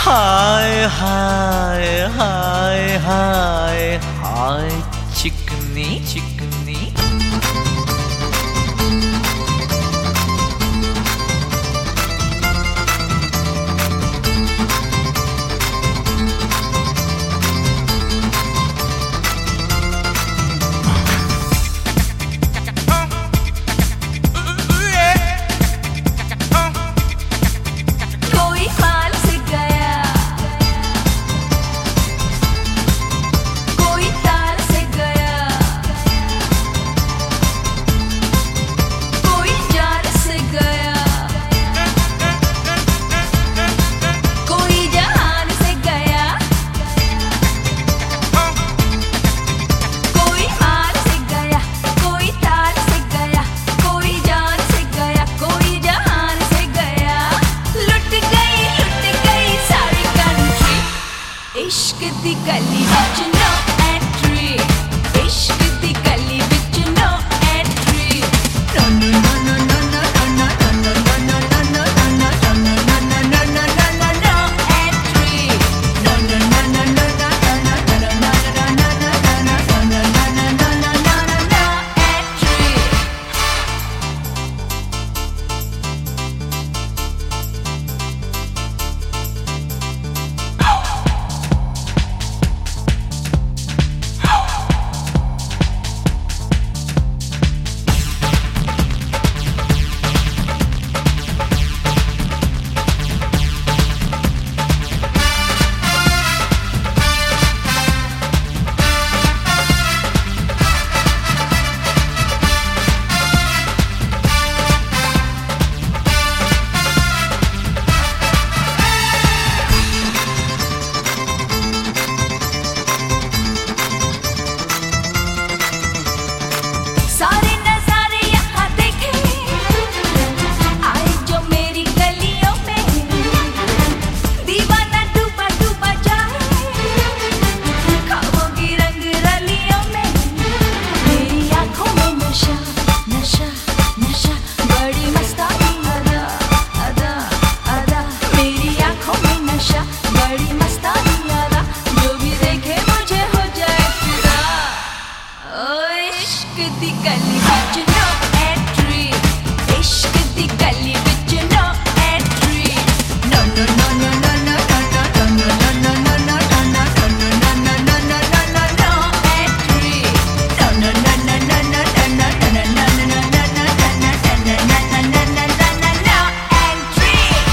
हाय हाय हाय हाय हाय चिकनी चिकनी। इश्क दी गली विच नो एंट्री, इश्क दी गली विच no entry. No no no no no no no no no no no no no no no entry. No no no no no no no no no entry. सारे नजारे यहाँ देखे आए जो मेरी गलियों में, दीवाना डूबा डूबा जाए खाओगी रंग रलियों में। मेरी आंखों में नशा नशा नशा, बड़ी मस्तानी अदा अदा अदा। मेरी आंखों में नशा बड़ी मस्तानी अदा, जो भी देखे मुझे हो जाए फिदा। ओ इश्क दी गली विच नो एंट्री, इश्क दी गली विच no entry. No no no no no no no no no no no no entry. No no no no no no no entry.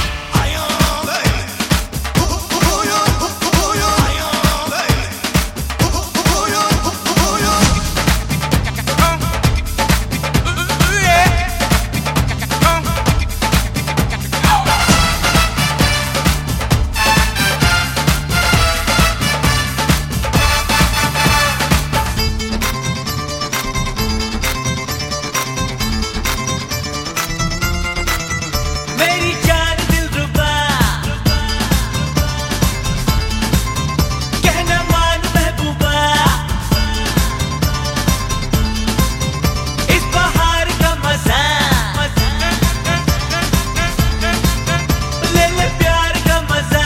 मेरी जान दिलरुबा कहना मान महबूबा, इस बहार का मजा ले ले प्यार का मजा।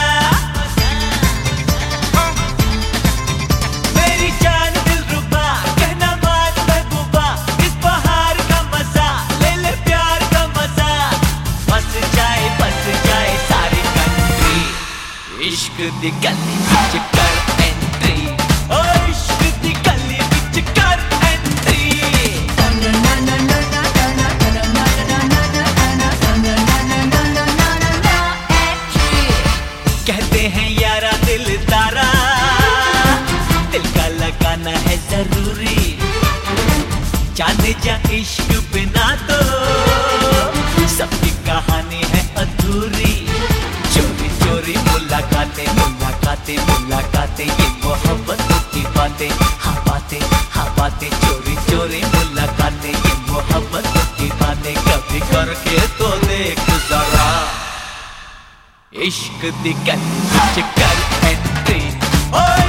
मेरी जान दिलरुबा कहना मान महबूबा, इस बहार का मजा ले ले प्यार का मजा। बस जाए सारी कंट्री, इश्क दी गली विच कर एंट्री। ओ इश्क दी गली विच कर एंट्री। कहते हैं यारा दिल तारा, दिल का लगाना है जरूरी। जाने जा इश्क बिना तो सबकी कहानी है अधूरी। चोरी चोरी मुलाकातें मुलाकातें मुलाकातें, ये मोहब्बत की बातें, हाँ बातें। चोरी चोरी मुलाकातें, ये मोहब्बत की बातें। कभी करके तो देख जरा, इश्क दी गली विच कर एंट्री।